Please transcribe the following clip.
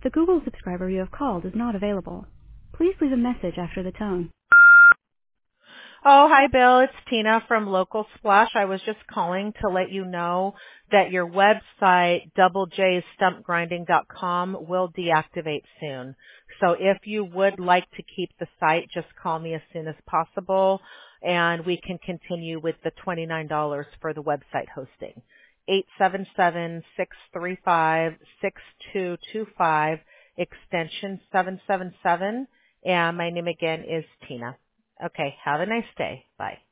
The Google subscriber you have called is not available. Please leave a message after the tone. Oh, hi, Bill. It's Tina from Local Splash. I was just calling to let you know that your website, doublejstumpgrinding.com, will deactivate soon. So if you would like to keep the site, just call me as soon as possible, and we can continue with the $29 for the website hosting. 877-635-6225, extension 777, and my name again is Tina. Okay, have a nice day. Bye.